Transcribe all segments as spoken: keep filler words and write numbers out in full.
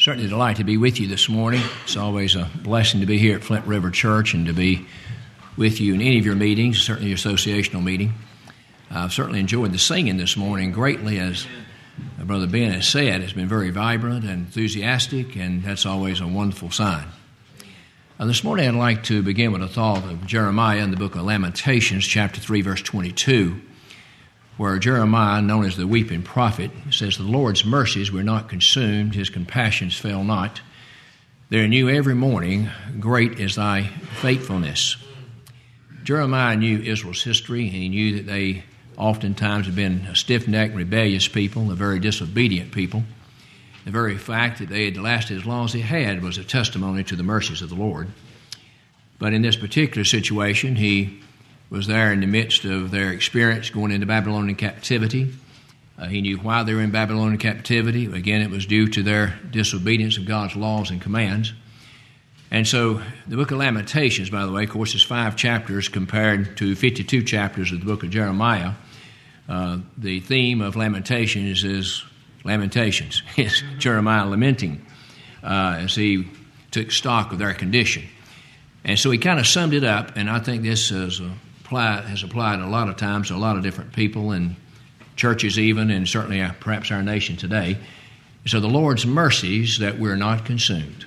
Certainly a delight to be with you this morning. It's always a blessing to be here at Flint River Church and to be with you in any of your meetings, certainly your associational meeting. I've certainly enjoyed the singing this morning greatly, as Brother Ben has said. It's been very vibrant and enthusiastic, and that's always a wonderful sign. Uh, this morning I'd like to begin with a thought of Jeremiah in the book of Lamentations, chapter three, verse twenty-two, where Jeremiah, known as the weeping prophet, says, "The Lord's mercies were not consumed, his compassions fail not. They're new every morning, great is thy faithfulness." Jeremiah knew Israel's history, and he knew that they oftentimes have been a stiff-necked, rebellious people, a very disobedient people. The very fact that they had lasted as long as they had was a testimony to the mercies of the Lord. But in this particular situation, he was there in the midst of their experience going into Babylonian captivity. Uh, he knew why they were in Babylonian captivity. Again, it was due to their disobedience of God's laws and commands. And so the book of Lamentations, by the way, of course, is five chapters compared to fifty-two chapters of the book of Jeremiah. Uh, the theme of Lamentations is Lamentations. It's Jeremiah lamenting uh, as he took stock of their condition. And so he kind of summed it up, and I think this is a Apply, has applied a lot of times to a lot of different people and churches even, and certainly uh, perhaps our nation today. So the Lord's mercies that we're not consumed.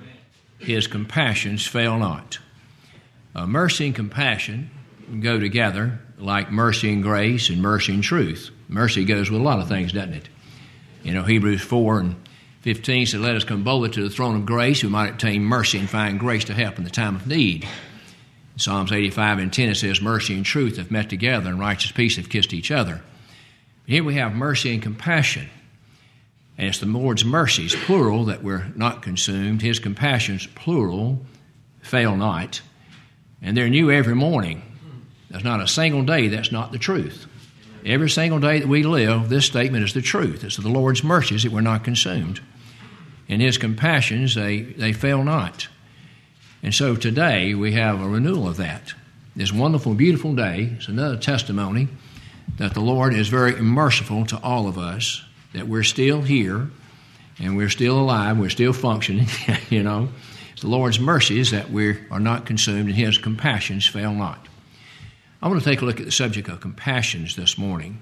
His compassions fail not. Uh, mercy and compassion go together like mercy and grace and mercy and truth. Mercy goes with a lot of things, doesn't it? You know, Hebrews four and fifteen said, "Let us come boldly to the throne of grace, we might obtain mercy and find grace to help in the time of need." Psalms eighty-five and ten, it says, "Mercy and truth have met together, and righteous peace have kissed each other." Here we have mercy and compassion. And it's the Lord's mercies, plural, that we're not consumed. His compassions, plural, fail not. And they're new every morning. There's not a single day that's not the truth. Every single day that we live, this statement is the truth. It's the Lord's mercies that we're not consumed. And His compassions, they, they fail not. And so today we have a renewal of that. This wonderful, beautiful day is another testimony that the Lord is very merciful to all of us, that we're still here and we're still alive, we're still functioning, you know. It's the Lord's mercies that we are not consumed, and His compassions fail not. I want to take a look at the subject of compassions this morning.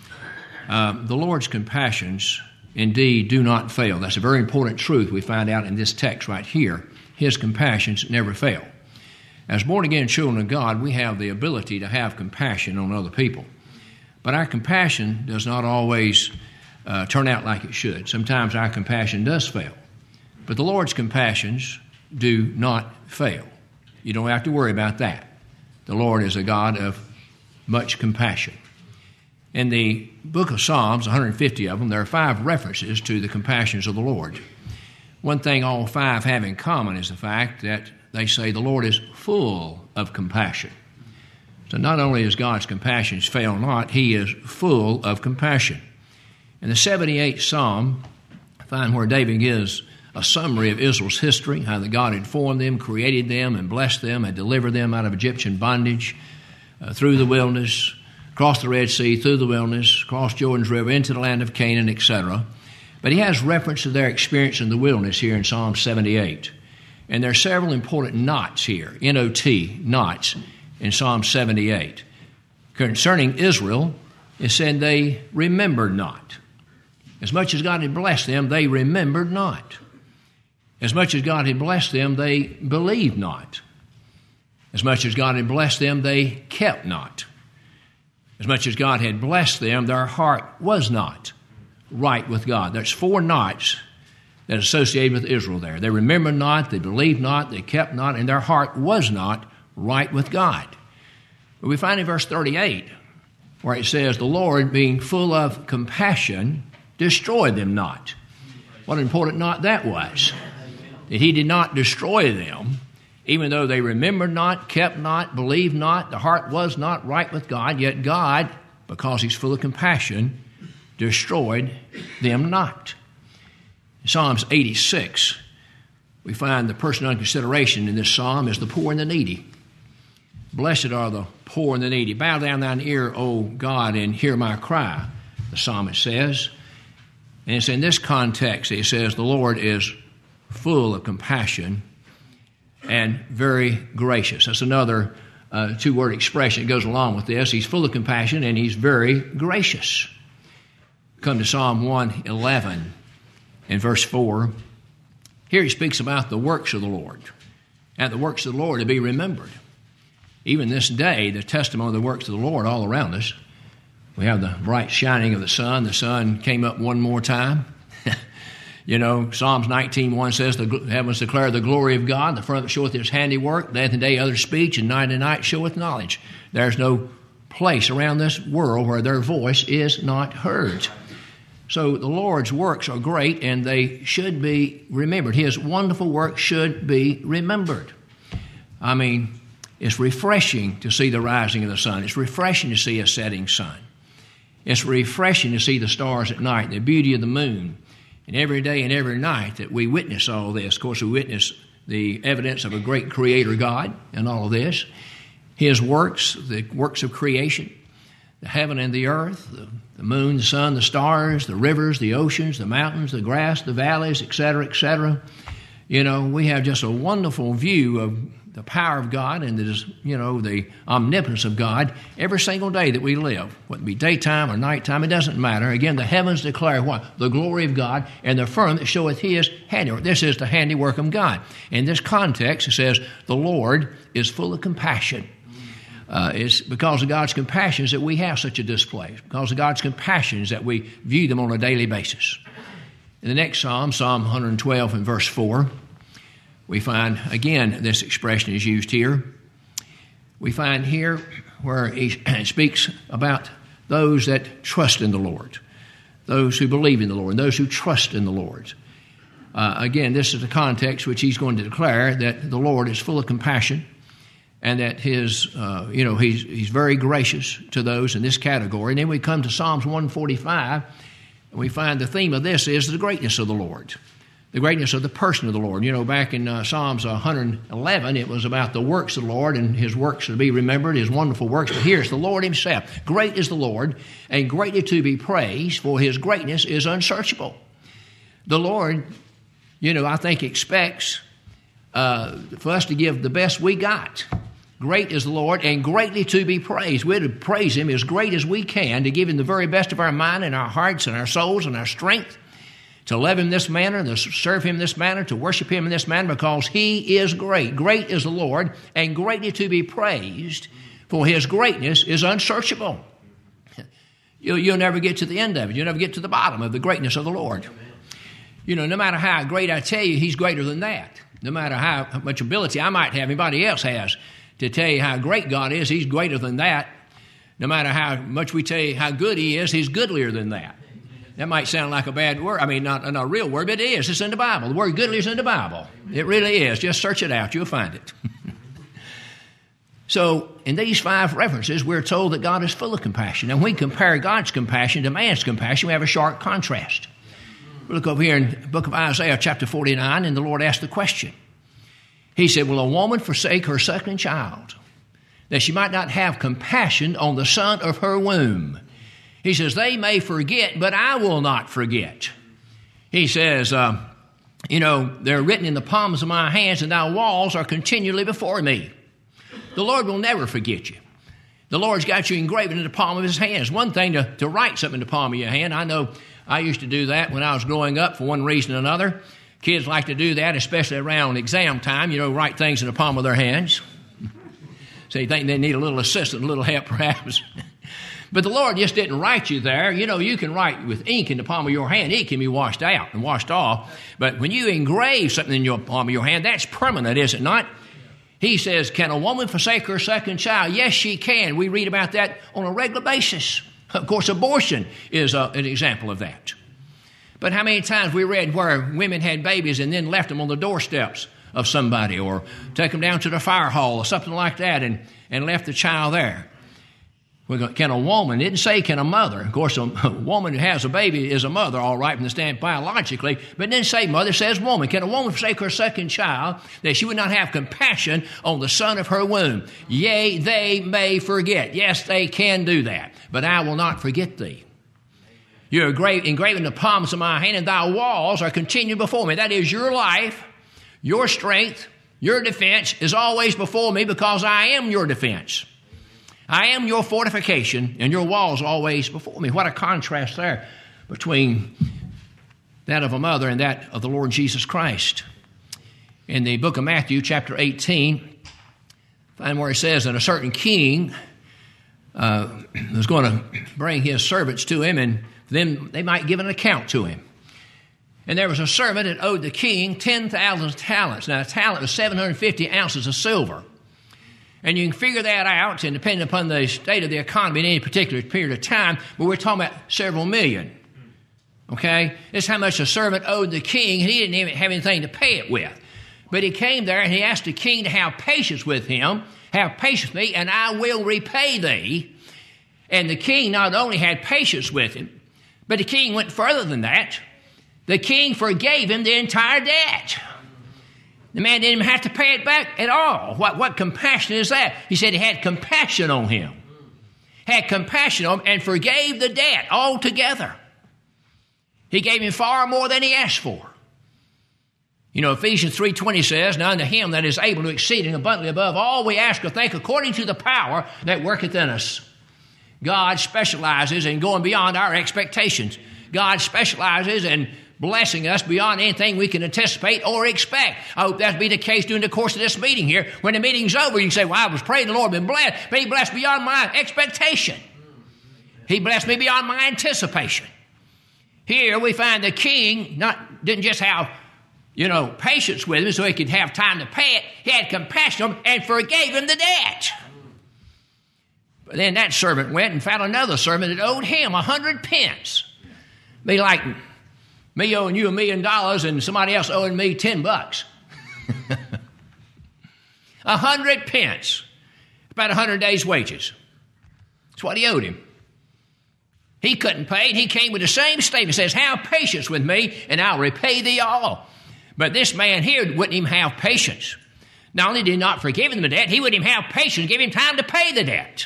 Uh, the Lord's compassions indeed do not fail. That's a very important truth we find out in this text right here. His compassions never fail. As born-again children of God, we have the ability to have compassion on other people. But our compassion does not always uh, turn out like it should. Sometimes our compassion does fail. But the Lord's compassions do not fail. You don't have to worry about that. The Lord is a God of much compassion. In the book of Psalms, one hundred fifty of them, there are five references to the compassions of the Lord. One thing all five have in common is the fact that they say the Lord is full of compassion. So not only is God's compassions fail not, He is full of compassion. In the seventy-eighth Psalm, I find where David gives a summary of Israel's history, how that God had formed them, created them, and blessed them, and delivered them out of Egyptian bondage, uh, through the wilderness, across the Red Sea, through the wilderness, across Jordan's River, into the land of Canaan, et cetera. But he has reference to their experience in the wilderness here in Psalm seventy-eight. And there are several important knots here, N O T, knots, in Psalm seventy-eight. Concerning Israel, it said they remembered not. As much as God had blessed them, they remembered not. As much as God had blessed them, they believed not. As much as God had blessed them, they kept not. As much as God had blessed them, their heart was not right with God. There's four knots that are associated with Israel there. They remembered not, they believed not, they kept not, and their heart was not right with God. But we find in verse thirty-eight where it says, "The Lord, being full of compassion, destroyed them not." What an important knot that was. That He did not destroy them, even though they remembered not, kept not, believed not, the heart was not right with God, yet God, because He's full of compassion, destroyed them not. In Psalms eighty-six, we find the person under consideration in this psalm is the poor and the needy. Blessed are the poor and the needy. Bow down thine ear, O God, and hear my cry, the psalmist says. And it's in this context, it says the Lord is full of compassion and very gracious. That's another uh, two-word expression that goes along with this. He's full of compassion and he's very gracious. Come to Psalm one eleven in verse four. Here he speaks about the works of the Lord, and the works of the Lord to be remembered. Even this day, the testimony of the works of the Lord all around us. We have the bright shining of the sun. The sun came up one more time. You know, Psalms nineteen one says, the heavens declare the glory of God. The firmament showeth his handiwork. Day and day other speech, and night and night showeth knowledge. There's no place around this world where their voice is not heard. So the Lord's works are great, and they should be remembered. His wonderful work should be remembered. I mean, it's refreshing to see the rising of the sun. It's refreshing to see a setting sun. It's refreshing to see the stars at night, the beauty of the moon. And every day and every night that we witness all this, of course, we witness the evidence of a great Creator God and all of this. His works, the works of creation, the heaven and the earth, the, the moon, the sun, the stars, the rivers, the oceans, the mountains, the grass, the valleys, et cetera, et cetera. You know, we have just a wonderful view of the power of God and the, you know, the omnipotence of God every single day that we live. Whether it be daytime or nighttime, it doesn't matter. Again, the heavens declare what? The glory of God, and the firmament showeth his handiwork. This is the handiwork of God. In this context, it says, the Lord is full of compassion. Uh, it's because of God's compassions that we have such a display. It's because of God's compassions that we view them on a daily basis. In the next Psalm, Psalm one twelve and verse four, we find, again, this expression is used here. We find here where he speaks about those that trust in the Lord, those who believe in the Lord, those who trust in the Lord. Uh, again, this is the context which he's going to declare that the Lord is full of compassion and that his, uh, you know, he's, he's very gracious to those in this category. And then we come to Psalms one forty-five, and we find the theme of this is the greatness of the Lord. The greatness of the person of the Lord. You know, back in uh, Psalms one eleven, it was about the works of the Lord, and his works to be remembered, his wonderful works. But here's the Lord himself. Great is the Lord, and greatly to be praised, for his greatness is unsearchable. The Lord, you know, I think expects uh, for us to give the best we got. Great is the Lord, and greatly to be praised. We're to praise him as great as we can, to give him the very best of our mind and our hearts and our souls and our strength, to love him in this manner, to serve him in this manner, to worship him in this manner, because he is great. Great is the Lord, and greatly to be praised, for his greatness is unsearchable. You'll, you'll never get to the end of it. You'll never get to the bottom of the greatness of the Lord. You know, no matter how great I tell you, he's greater than that. No matter how much ability I might have, anybody else has, to tell you how great God is, he's greater than that. No matter how much we tell you how good he is, he's goodlier than that. That might sound like a bad word. I mean, not, not a real word, but it is. It's in the Bible. The word goodly is in the Bible. It really is. Just search it out. You'll find it. So, in these five references, we're told that God is full of compassion. And when we compare God's compassion to man's compassion, we have a sharp contrast. We look over here in the book of Isaiah, chapter forty-nine, and the Lord asked the question. He said, will a woman forsake her suckling child, that she might not have compassion on the son of her womb? He says, they may forget, but I will not forget. He says, uh, you know, they're written in the palms of my hands, and thy walls are continually before me. The Lord will never forget you. The Lord's got you engraved in the palm of his hand. It's one thing to, to write something in the palm of your hand. I know I used to do that when I was growing up for one reason or another. Kids like to do that, especially around exam time, you know, write things in the palm of their hands. So you think they need a little assistance, a little help perhaps. But the Lord just didn't write you there. You know, you can write with ink in the palm of your hand. Ink can be washed out and washed off. But when you engrave something in your palm of your hand, that's permanent, is it not? He says, can a woman forsake her second child? Yes, she can. We read about that on a regular basis. Of course, abortion is a, an example of that. But how many times we read where women had babies and then left them on the doorsteps of somebody, or take them down to the fire hall or something like that, and, and left the child there? Can a woman, it didn't say can a mother. Of course, a woman who has a baby is a mother, all right, from the standpoint biologically, but it didn't say mother, it says woman. Can a woman forsake her second child, that she would not have compassion on the son of her womb? Yea, they may forget. Yes, they can do that, but I will not forget thee. You're engraved in the palms of my hand, and thy walls are continued before me. That is, your life, your strength, your defense is always before me because I am your defense. I am your fortification, and your walls are always before me. What a contrast there between that of a mother and that of the Lord Jesus Christ. In the book of Matthew, chapter eighteen, find where it says that a certain king uh, was going to bring his servants to him, and then they might give an account to him. And there was a servant that owed the king ten thousand talents. Now, a talent was seven hundred fifty ounces of silver. And you can figure that out, and depending upon the state of the economy in any particular period of time, but we're talking about several million. Okay? This is how much a servant owed the king, and he didn't even have anything to pay it with. But he came there, and he asked the king to have patience with him, have patience with me, and I will repay thee. And the king not only had patience with him, but the king went further than that. The king forgave him the entire debt. The man didn't even have to pay it back at all. What, what compassion is that? He said he had compassion on him. Had compassion on him and forgave the debt altogether. He gave him far more than he asked for. You know, Ephesians three twenty says, now unto him that is able to exceed abundantly above all we ask or think according to the power that worketh in us. God specializes in going beyond our expectations. God specializes in blessing us beyond anything we can anticipate or expect. I hope that'll be the case during the course of this meeting here. When the meeting's over, you can say, well, I was praying the Lord, been blessed, but he blessed beyond my expectation. He blessed me beyond my anticipation. Here we find the king not didn't just have, you know, patience with him so he could have time to pay it. He had compassion on him and forgave him the debt. But then that servant went and found another servant that owed him a hundred pence. Be like me owing you a million dollars and somebody else owing me ten bucks. A hundred pence. About a hundred days' wages. That's what he owed him. He couldn't pay, and he came with the same statement. He says, have patience with me, and I'll repay thee all. But this man here wouldn't even have patience. Not only did he not forgive him the debt, he wouldn't even have patience, give him time to pay the debt.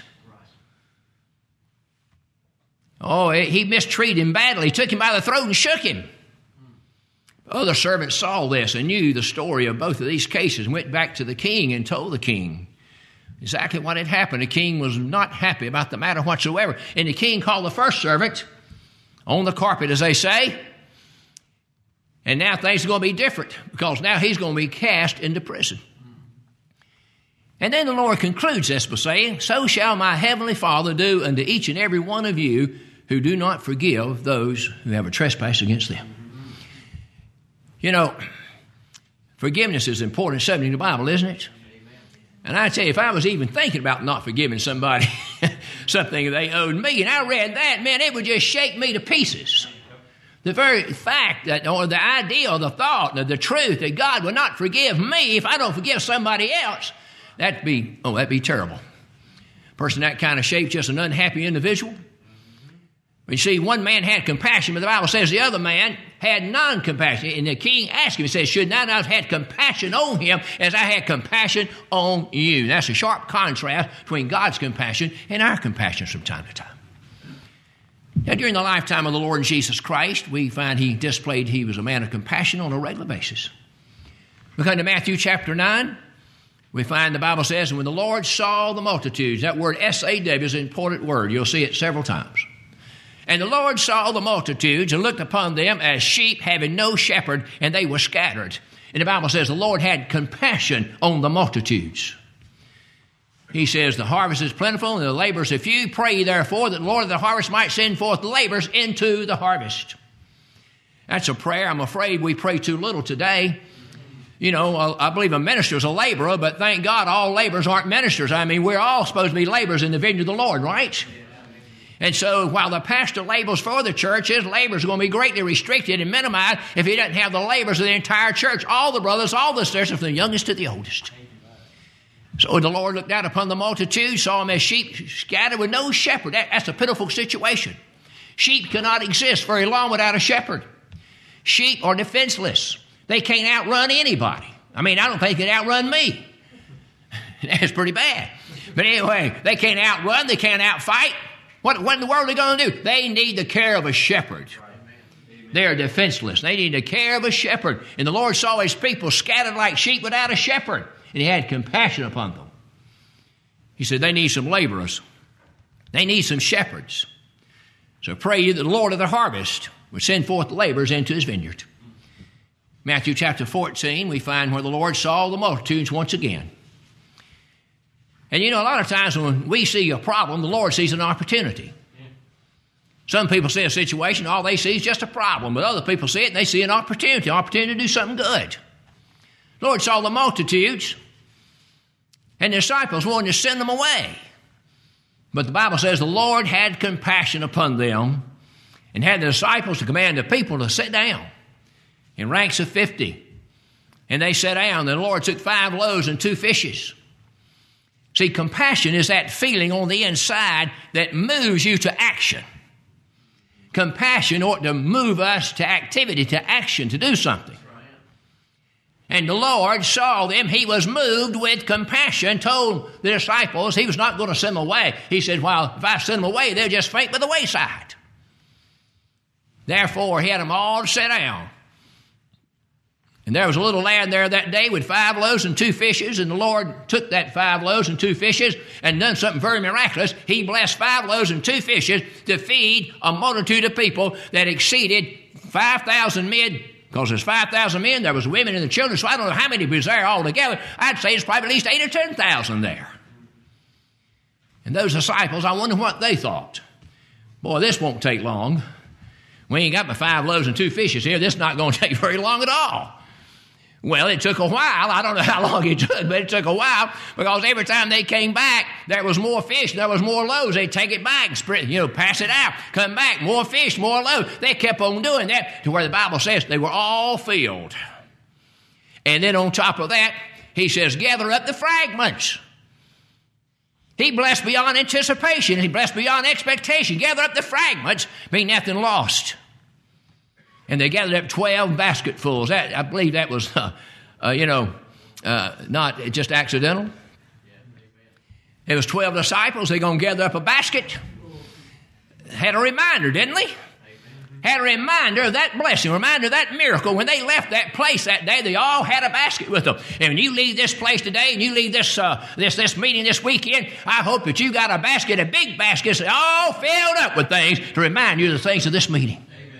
Oh, he mistreated him badly. He took him by the throat and shook him. Other servants saw this and knew the story of both of these cases and went back to the king and told the king exactly what had happened. The king was not happy about the matter whatsoever. And the king called the first servant on the carpet, as they say. And now things are going to be different because now he's going to be cast into prison. And then the Lord concludes this by saying, so shall my heavenly Father do unto each and every one of you who do not forgive those who have a trespass against them. You know, forgiveness is an important subject in the Bible, isn't it? And I tell you, if I was even thinking about not forgiving somebody something they owed me, and I read that, man, it would just shake me to pieces. The very fact that, or the idea, or the thought, or the truth that God will not forgive me if I don't forgive somebody else, that'd be, oh, that'd be terrible. A person that kind of shape, just an unhappy individual. You see, one man had compassion, but the Bible says the other man had non-compassion. And the king asked him, he says, should not I have had compassion on him as I had compassion on you? That's a sharp contrast between God's compassion and our compassion from time to time. Now, during the lifetime of the Lord Jesus Christ, we find he displayed he was a man of compassion on a regular basis. We come to Matthew chapter nine. We find the Bible says, and when the Lord saw the multitudes, that word S A W is an important word. You'll see it several times. And the Lord saw the multitudes and looked upon them as sheep having no shepherd, and they were scattered. And the Bible says the Lord had compassion on the multitudes. He says the harvest is plentiful and the laborers are few. Pray therefore that the Lord of the harvest might send forth laborers into the harvest. That's a prayer I'm afraid we pray too little today. You know, I believe a minister is a laborer, but thank God all laborers aren't ministers. I mean, we're all supposed to be laborers in the vineyard of the Lord, right? And so while the pastor labors for the church, his labor is going to be greatly restricted and minimized if he doesn't have the labors of the entire church, all the brothers, all the sisters, from the youngest to the oldest. So the Lord looked out upon the multitude, saw them as sheep scattered with no shepherd. That, that's a pitiful situation. Sheep cannot exist very long without a shepherd. Sheep are defenseless. They can't outrun anybody. I mean, I don't think they can outrun me. That's pretty bad. But anyway, they can't outrun, they can't outfight. What, what in the world are they going to do? They need the care of a shepherd. They are defenseless. They need the care of a shepherd. And the Lord saw his people scattered like sheep without a shepherd, and he had compassion upon them. He said, they need some laborers. They need some shepherds. So pray you that the Lord of the harvest would send forth the laborers into his vineyard. Matthew chapter fourteen, we find where the Lord saw the multitudes once again. And you know, a lot of times when we see a problem, the Lord sees an opportunity. Some people see a situation, all they see is just a problem. But other people see it and they see an opportunity, an opportunity to do something good. The Lord saw the multitudes, and the disciples wanted to send them away. But the Bible says the Lord had compassion upon them and had the disciples to command the people to sit down in ranks of fifty. And they sat down, and the Lord took five loaves and two fishes. See, compassion is that feeling on the inside that moves you to action. Compassion ought to move us to activity, to action, to do something. And the Lord saw them. He was moved with compassion, told the disciples he was not going to send them away. He said, well, if I send them away, they'll just faint by the wayside. Therefore, he had them all to sit down. And there was a little lad there that day with five loaves and two fishes, and the Lord took that five loaves and two fishes and done something very miraculous. He blessed five loaves and two fishes to feed a multitude of people that exceeded five thousand men. Because there's five thousand men, there was women and the children, so I don't know how many was there altogether. I'd say it's probably at least eight or ten thousand there. And those disciples, I wonder what they thought. Boy, this won't take long. We ain't got my five loaves and two fishes here. This is not going to take very long at all. Well, it took a while. I don't know how long it took, but it took a while because every time they came back, there was more fish, there was more loaves. They'd take it back, spread, you know, pass it out, come back, more fish, more loaves. They kept on doing that to where the Bible says they were all filled. And then on top of that, he says, gather up the fragments. He blessed beyond anticipation. He blessed beyond expectation. Gather up the fragments, mean nothing lost. And they gathered up twelve basketfuls. That, I believe that was, uh, uh, you know, uh, not just accidental. It was twelve disciples. They're going to gather up a basket. Had a reminder, didn't they? Had a reminder of that blessing, a reminder of that miracle. When they left that place that day, they all had a basket with them. And when you leave this place today and you leave this uh, this this meeting this weekend, I hope that you got a basket, a big basket, all filled up with things to remind you of the things of this meeting.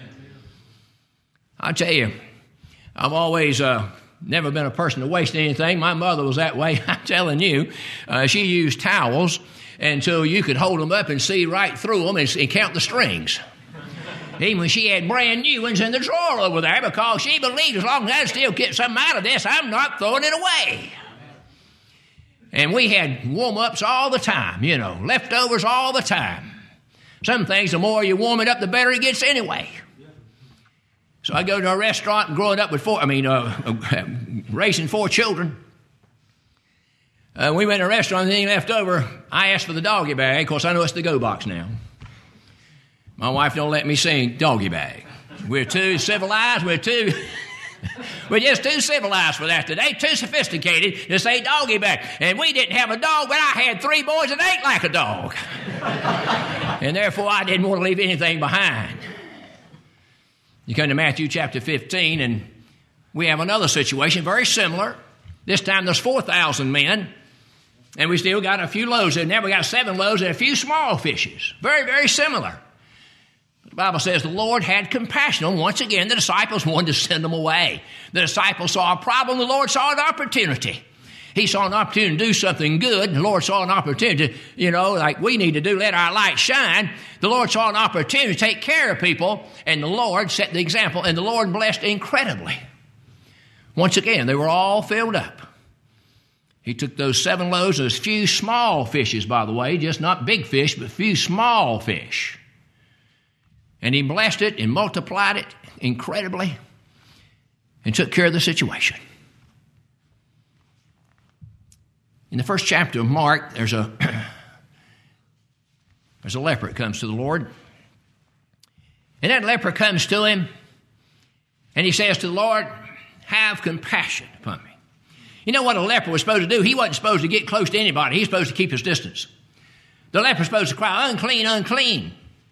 I tell you, I've always uh, never been a person to waste anything. My mother was that way. I'm telling you, uh, she used towels until you could hold them up and see right through them and, and count the strings. Even when she had brand new ones in the drawer over there, because she believed as long as I still get something out of this, I'm not throwing it away. And we had warm-ups all the time, you know, leftovers all the time. Some things, the more you warm it up, the better it gets anyway. So I go to a restaurant and growing up with four, I mean, uh, uh, raising four children. Uh, we went to a restaurant, anything left over, I asked for the doggy bag. Of course, I know it's the go box now. My wife don't let me sing doggy bag. We're too civilized. We're too, we're just too civilized for that today. Too sophisticated to say doggy bag. And we didn't have a dog, but I had three boys that ate like a dog. And therefore, I didn't want to leave anything behind. You come to Matthew chapter fifteen, and we have another situation, very similar. This time there's four thousand men, and we still got a few loaves in there. We got seven loaves and a few small fishes. Very, very similar. The Bible says the Lord had compassion on, once again, the disciples wanted to send them away. The disciples saw a problem. The Lord saw an opportunity. He saw an opportunity to do something good. The Lord saw an opportunity to, you know, like we need to do, let our light shine. The Lord saw an opportunity to take care of people, and the Lord set the example, and the Lord blessed incredibly. Once again, they were all filled up. He took those seven loaves, those few small fishes, by the way, just not big fish, but few small fish. And he blessed it and multiplied it incredibly and took care of the situation. In the first chapter of Mark, there's a there's a leper that comes to the Lord. And that leper comes to him, and he says to the Lord, have compassion upon me. You know what a leper was supposed to do? He wasn't supposed to get close to anybody. He was supposed to keep his distance. The leper's supposed to cry, unclean, unclean.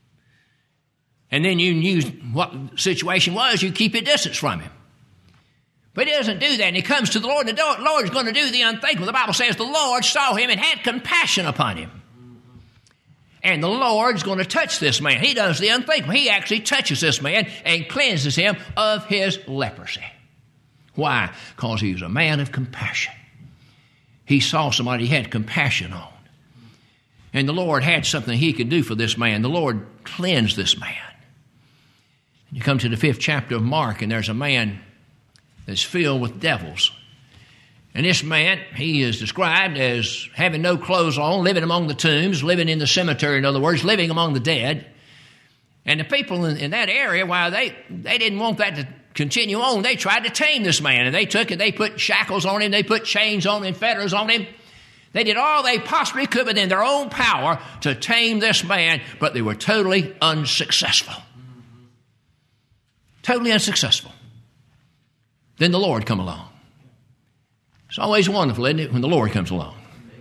And then you knew what the situation was, you keep your distance from him. But he doesn't do that, and he comes to the Lord, and the Lord's going to do the unthinkable. The Bible says the Lord saw him and had compassion upon him. And the Lord's going to touch this man. He does the unthinkable. He actually touches this man and cleanses him of his leprosy. Why? Because he was a man of compassion. He saw somebody he had compassion on. And the Lord had something he could do for this man. The Lord cleansed this man. You come to the fifth chapter of Mark, and there's a man that's filled with devils. And this man, he is described as having no clothes on, living among the tombs, living in the cemetery, in other words, living among the dead. And the people in, in that area, while they, they didn't want that to continue on, they tried to tame this man. And they took it, they put shackles on him, they put chains on him, fetters on him. They did all they possibly could within their own power to tame this man, but they were totally unsuccessful. Totally unsuccessful. Then the Lord come along. It's always wonderful, isn't it, when the Lord comes along?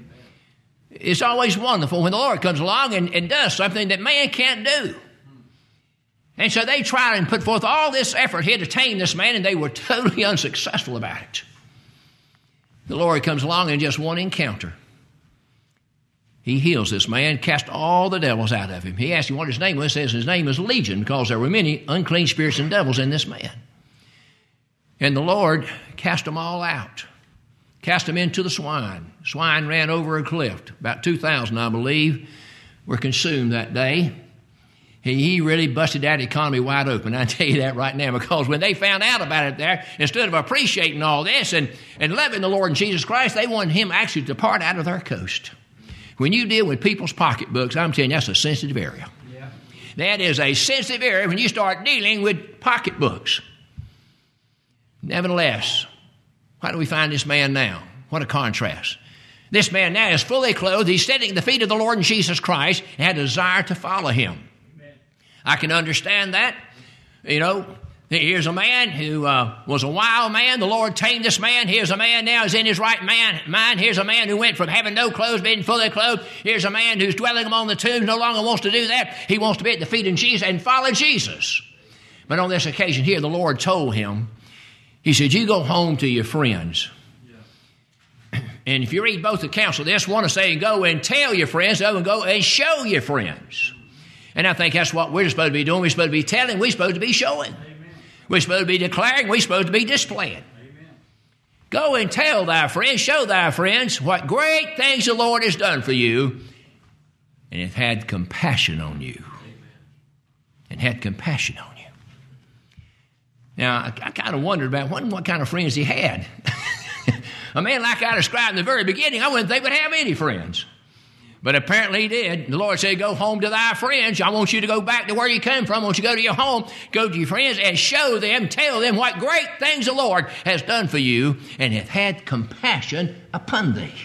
It's always wonderful when the Lord comes along and, and does something that man can't do. And so they tried and put forth all this effort here to tame this man, and they were totally unsuccessful about it. The Lord comes along in just one encounter. He heals this man, casts all the devils out of him. He asked him what his name was. He says his name is Legion, because there were many unclean spirits and devils in this man. And the Lord cast them all out, cast them into the swine. Swine ran over a cliff. About two thousand, I believe, were consumed that day. He, he really busted that economy wide open. I tell you that right now, because when they found out about it there, instead of appreciating all this and, and loving the Lord Jesus Christ, they wanted him actually to depart out of their coast. When you deal with people's pocketbooks, I'm telling you, that's a sensitive area. Yeah. That is a sensitive area when you start dealing with pocketbooks. Nevertheless, how do we find this man now? What a contrast. This man now is fully clothed. He's sitting at the feet of the Lord Jesus Christ and had a desire to follow him. Amen. I can understand that. You know, here's a man who uh, was a wild man. The Lord tamed this man. Here's a man now who's in his right man, mind. Here's a man who went from having no clothes, being fully clothed. Here's a man who's dwelling among the tombs, no longer wants to do that. He wants to be at the feet of Jesus and follow Jesus. But on this occasion here, the Lord told him, he said, you go home to your friends. Yeah. And if you read both accounts of this, one is saying go and tell your friends, the other one go and show your friends. And I think that's what we're supposed to be doing. We're supposed to be telling, we're supposed to be showing. Amen. We're supposed to be declaring, we're supposed to be displaying. Amen. Go and tell thy friends, show thy friends what great things the Lord has done for you, and it had compassion on you. Amen. And had compassion on you. Now, I, I kind of wondered about what, what kind of friends he had. A man like I described in the very beginning, I wouldn't think would have any friends. But apparently he did. The Lord said, go home to thy friends. I want you to go back to where you came from. I want you to go to your home, go to your friends, and show them, tell them what great things the Lord has done for you, and hath had compassion upon thee.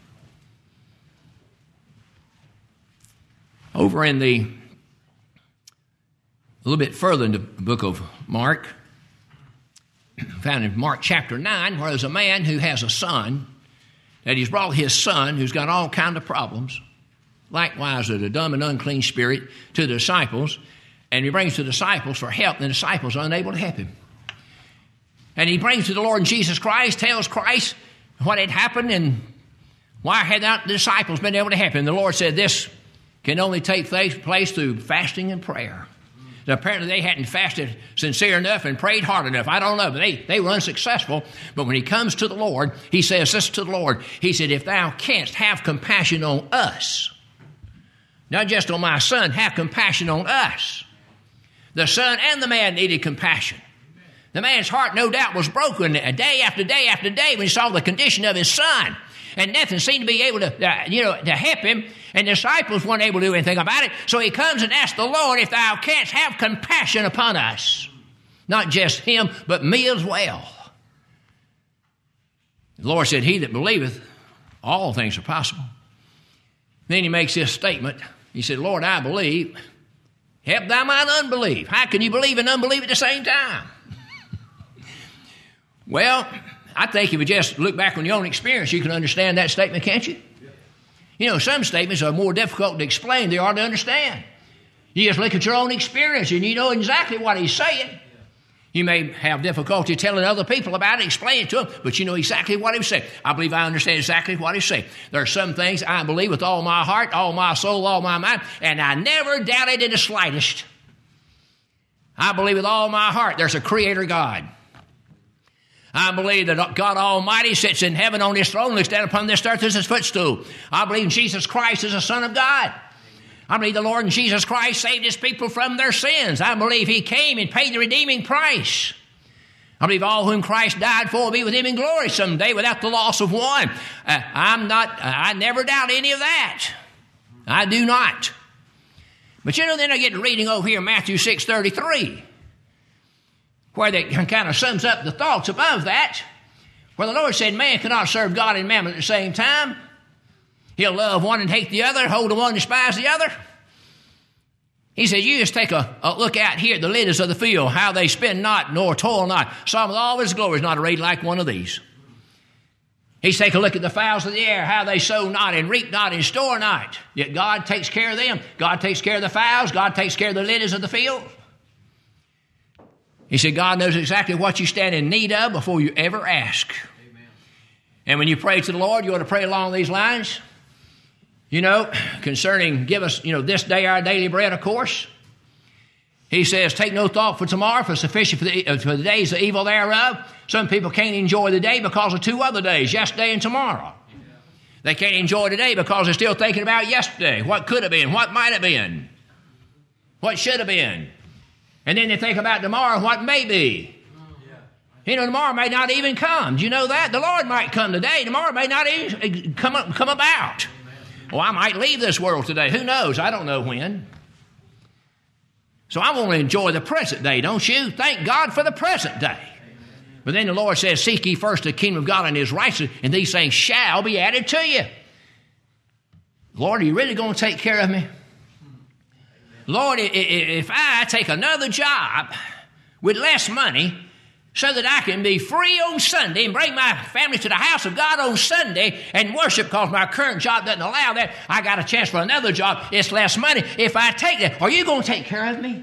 Over in the, a little bit further in the book of Mark, found in Mark chapter nine, where there's a man who has a son, that he's brought his son who's got all kinds of problems. Likewise, there's a dumb and unclean spirit to the disciples, and he brings the disciples for help, and the disciples are unable to help him. And he brings to the Lord Jesus Christ, tells Christ what had happened, and why had not the disciples been able to help him. The Lord said this can only take place through fasting and prayer. Now, apparently they hadn't fasted sincere enough and prayed hard enough. I don't know, but they, they were unsuccessful. But when he comes to the Lord, he says this to the Lord. He said, if thou canst have compassion on us, not just on my son, have compassion on us. The son and the man needed compassion. The man's heart, no doubt, was broken day after day after day when he saw the condition of his son. And nothing seemed to be able to, uh, you know, to help him. And the disciples weren't able to do anything about it. So he comes and asks the Lord, if thou canst have compassion upon us. Not just him, but me as well. The Lord said, he that believeth, all things are possible. Then he makes this statement. He said, Lord, I believe. Help thou mine unbelief. How can you believe and unbelieve at the same time? Well, I think if you just look back on your own experience, you can understand that statement, can't you? You know, some statements are more difficult to explain than they are to understand. You just look at your own experience and you know exactly what he's saying. You may have difficulty telling other people about it, explaining it to them, but you know exactly what he's saying. I believe I understand exactly what he's saying. There are some things I believe with all my heart, all my soul, all my mind, and I never doubted in the slightest. I believe with all my heart there's a creator God. I believe that God Almighty sits in heaven on his throne, looks down upon this earth as his footstool. I believe Jesus Christ is the Son of God. I believe the Lord Jesus Christ saved his people from their sins. I believe he came and paid the redeeming price. I believe all whom Christ died for will be with him in glory someday without the loss of one. Uh, I'm not, uh, I never doubt any of that. I do not. But you know, then I get to reading over here Matthew six thirty-three, where that kind of sums up the thoughts above that, where the Lord said, man cannot serve God and mammon at the same time. He'll love one and hate the other, hold the one and despise the other. He said, you just take a, a look out here at the lilies of the field, how they spin not, nor toil not. Some with all his glory is not arrayed like one of these. He's take a look at the fowls of the air, how they sow not and reap not and store not. Yet God takes care of them. God takes care of the fowls. God takes care of the lilies of the field. He said, God knows exactly what you stand in need of before you ever ask. Amen. And when you pray to the Lord, you ought to pray along these lines. You know, concerning, give us, you know, this day our daily bread, of course. He says, take no thought for tomorrow, for sufficient for the, for the days of evil thereof. Some people can't enjoy the day because of two other days, yesterday and tomorrow. They can't enjoy today because they're still thinking about yesterday, what could have been, what might have been, what should have been. And then they think about tomorrow, what may be. You know, tomorrow may not even come. Do you know that? The Lord might come today. Tomorrow may not even come, up, come about. Well, I might leave this world today. Who knows? I don't know when. So I want to enjoy the present day, don't you? Thank God for the present day. But then the Lord says, seek ye first the kingdom of God and his righteousness, and these things shall be added to you. Lord, are you really going to take care of me? Lord, if I take another job with less money so that I can be free on Sunday and bring my family to the house of God on Sunday and worship because my current job doesn't allow that, I got a chance for another job. It's less money. If I take that, are you going to take care of me?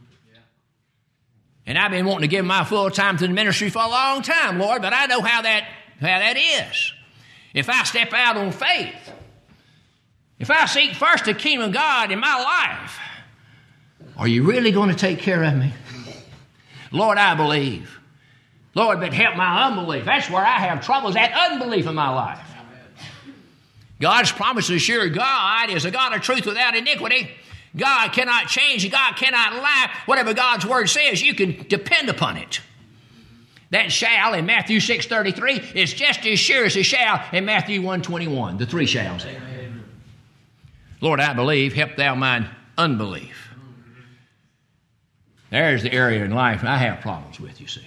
And I've been wanting to give my full time to the ministry for a long time, Lord, but I know how that, how that is. If I step out on faith, if I seek first the kingdom of God in my life, are you really going to take care of me? Lord, I believe. Lord, but help my unbelief. That's where I have trouble, is that unbelief in my life. God's promise is sure. God is a God of truth without iniquity. God cannot change. God cannot lie. Whatever God's word says, you can depend upon it. That shall in Matthew six thirty-three is just as sure as the shall in Matthew one twenty-one. The three shalls there. Lord, I believe. Help thou mine unbelief. There's the area in life I have problems with, you see.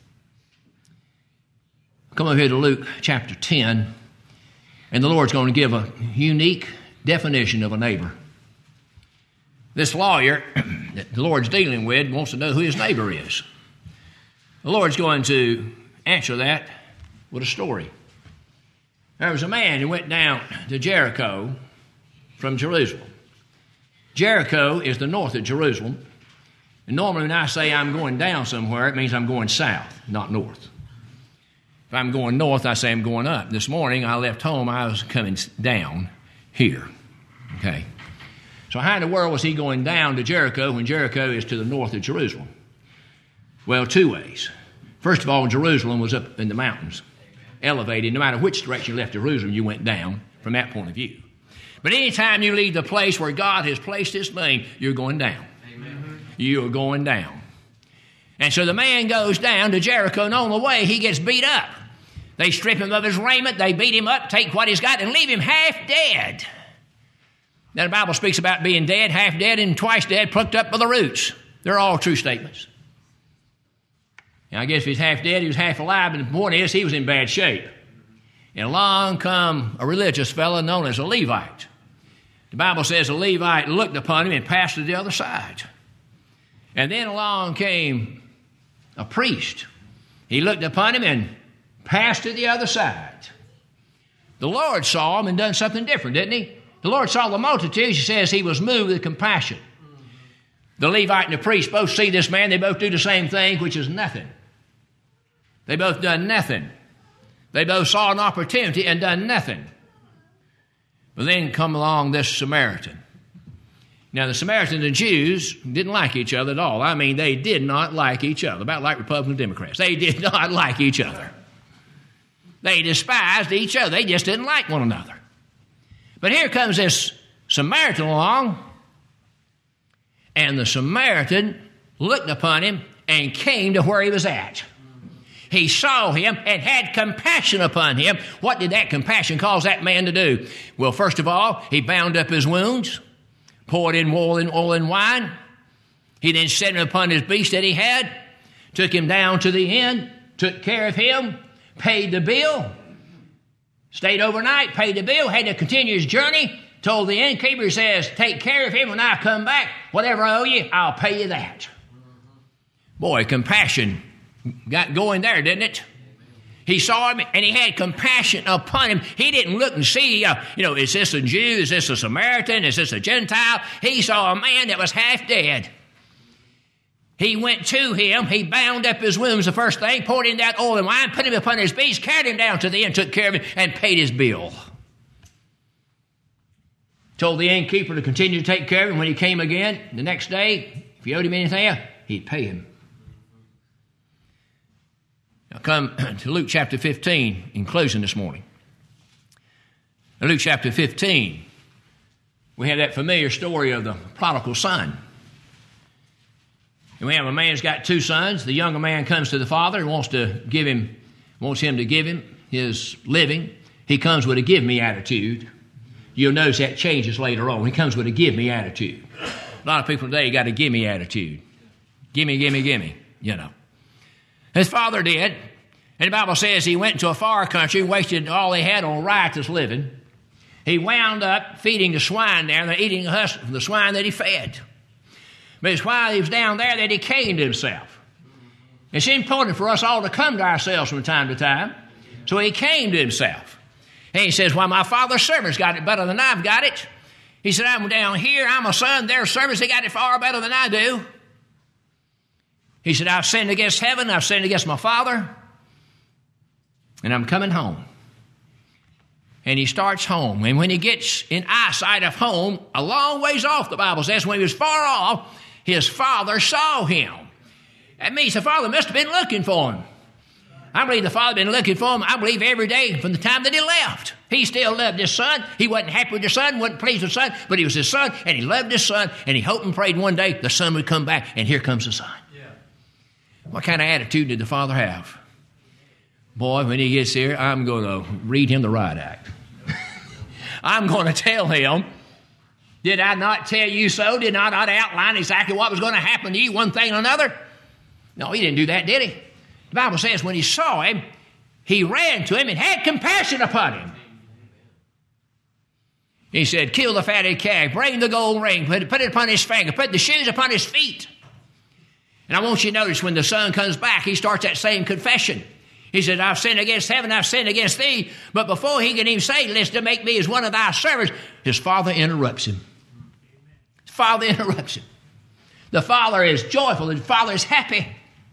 Come over here to Luke chapter ten, and the Lord's going to give a unique definition of a neighbor. This lawyer that the Lord's dealing with wants to know who his neighbor is. The Lord's going to answer that with a story. There was a man who went down to Jericho from Jerusalem. Jericho is the north of Jerusalem. And normally when I say I'm going down somewhere, it means I'm going south, not north. If I'm going north, I say I'm going up. This morning, I left home, I was coming down here. Okay. So how in the world was he going down to Jericho when Jericho is to the north of Jerusalem? Well, two ways. First of all, Jerusalem was up in the mountains, elevated. No matter which direction you left Jerusalem, you went down from that point of view. But anytime you leave the place where God has placed his name, you're going down. Amen. You're going down. And so the man goes down to Jericho, and on the way, he gets beat up. They strip him of his raiment, they beat him up, take what he's got, and leave him half dead. Now, the Bible speaks about being dead, half dead, and twice dead, plucked up by the roots. They're all true statements. And I guess if he's half dead, he was half alive, and the point is, he was in bad shape. And along come a religious fellow known as a Levite. The Bible says a Levite looked upon him and passed to the other side. And then along came a priest. He looked upon him and passed to the other side. The Lord saw him and done something different, didn't he? The Lord saw the multitudes. He says he was moved with compassion. The Levite and the priest both see this man. They both do the same thing, which is nothing. They both done nothing. They both saw an opportunity and done nothing. But then come along this Samaritan. Now, the Samaritans and Jews didn't like each other at all. I mean, they did not like each other, about like Republicans and Democrats. They did not like each other. They despised each other. They just didn't like one another. But here comes this Samaritan along, and the Samaritan looked upon him and came to where he was at. He saw him and had compassion upon him. What did that compassion cause that man to do? Well, first of all, he bound up his wounds, poured in oil and, oil and wine. He then set him upon his beast that he had, took him down to the inn, took care of him, paid the bill, stayed overnight, paid the bill, had to continue his journey, told the innkeeper, he says, take care of him when I come back. Whatever I owe you, I'll pay you that. Boy, compassion got going there, didn't it? He saw him and he had compassion upon him. He didn't look and see, uh, you know, is this a Jew? Is this a Samaritan? Is this a Gentile? He saw a man that was half dead. He went to him. He bound up his wounds, the first thing, poured in that oil and wine, put him upon his beast, carried him down to the inn, took care of him, and paid his bill. Told the innkeeper to continue to take care of him. When he came again the next day, if he owed him anything else, he'd pay him. Now come to Luke chapter fifteen in closing this morning. In Luke chapter fifteen, we have that familiar story of the prodigal son. And we have a man's got two sons. The younger man comes to the father and wants to give him, wants him to give him his living. He comes with a give me attitude. You'll notice that changes later on. He comes with a give me attitude. A lot of people today got a give me attitude. Gimme, gimme, gimme, you know. His father did. And the Bible says he went to a far country, wasted all he had on riotous living. He wound up feeding the swine there, and they're eating the husk from the swine that he fed. But it's while he was down there that he came to himself. It's important for us all to come to ourselves from time to time. So he came to himself. And he says, well, my father's servants got it better than I've got it. He said, I'm down here, I'm a son, their servants, they got it far better than I do. He said, I've sinned against heaven, I've sinned against my father, and I'm coming home. And he starts home. And when he gets in eyesight of home, a long ways off, the Bible says, when he was far off, his father saw him. That means the father must have been looking for him. I believe the father had been looking for him, I believe, every day from the time that he left. He still loved his son. He wasn't happy with his son, wasn't pleased with his son, but he was his son, and he loved his son, and he hoped and prayed one day the son would come back, and here comes the son. Yeah. What kind of attitude did the father have? Boy, when he gets here, I'm going to read him the riot act. I'm going to tell him, did I not tell you so? Did I not outline exactly what was going to happen to you, one thing or another? No, he didn't do that, did he? The Bible says when he saw him, he ran to him and had compassion upon him. He said, kill the fatted calf, bring the gold ring, put it, put it upon his finger, put the shoes upon his feet. And I want you to notice when the son comes back, he starts that same confession. He said, I've sinned against heaven, I've sinned against thee. But before he can even say, listen, to make me as one of thy servants, his father interrupts him. His father interrupts him. The father is joyful, the father is happy.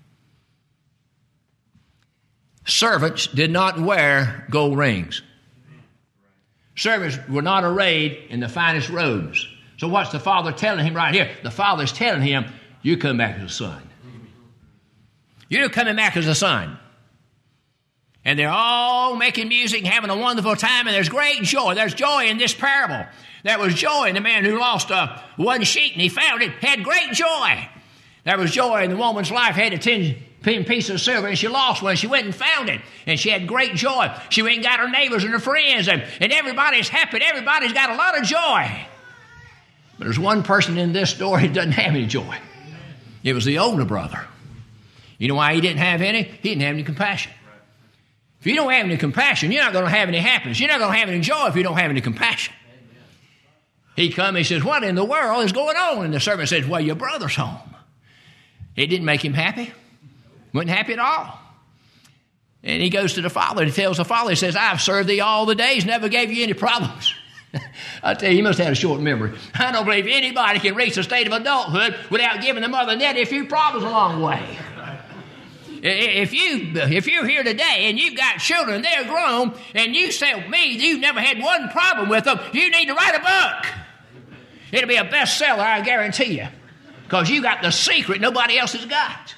Servants did not wear gold rings. Servants were not arrayed in the finest robes. So what's the father telling him right here? The father's telling him, you come back as a son. You're coming back as a son. And they're all making music and having a wonderful time, and there's great joy. There's joy in this parable. There was joy in the man who lost uh, one sheep, and he found it, had great joy. There was joy in the woman's life, had a ten piece of silver, and she lost one. She went and found it, and she had great joy. She went and got her neighbors and her friends, and, and everybody's happy. Everybody's got a lot of joy. But there's one person in this story who doesn't have any joy. It was the older brother. You know why he didn't have any? He didn't have any compassion. If you don't have any compassion, you're not going to have any happiness. You're not going to have any joy if you don't have any compassion. He comes, he says, what in the world is going on? And the servant says, well, your brother's home. It didn't make him happy. Wasn't happy at all. And he goes to the father and he tells the father, he says, I've served thee all the days, never gave you any problems. I tell you, he must have had a short memory. I don't believe anybody can reach the state of adulthood without giving the mother Nettie a few problems along the way. If, you, if you're here today and you've got children, they're grown, and you say, me, you've never had one problem with them, you need to write a book. It'll be a bestseller, I guarantee you, because you got the secret nobody else has got.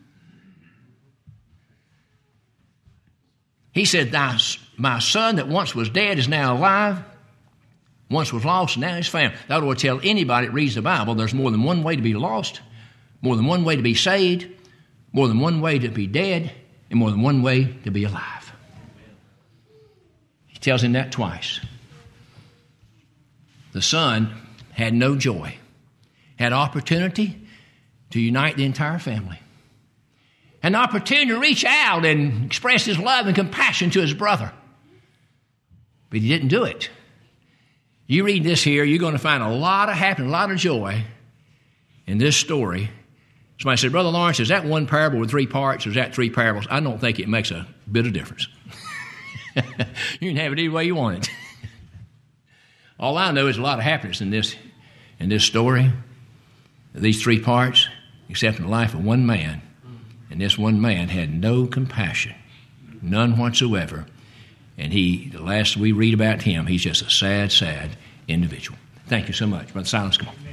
He said, my son that once was dead is now alive, once was lost, and now is found. That ought to tell anybody that reads the Bible there's more than one way to be lost, more than one way to be saved, more than one way to be dead, and more than one way to be alive. He tells him that twice. The son had no joy, had opportunity to unite the entire family, an opportunity to reach out and express his love and compassion to his brother. But he didn't do it. You read this here, you're going to find a lot of happiness, a lot of joy in this story. Somebody said, Brother Lawrence, is that one parable with three parts, or is that three parables? I don't think it makes a bit of difference. You can have it any way you want it. All I know is a lot of happiness in this, in this story, these three parts, except in the life of one man. And this one man had no compassion, none whatsoever. And he, the last we read about him, he's just a sad, sad individual. Thank you so much. Brother Silence, come on.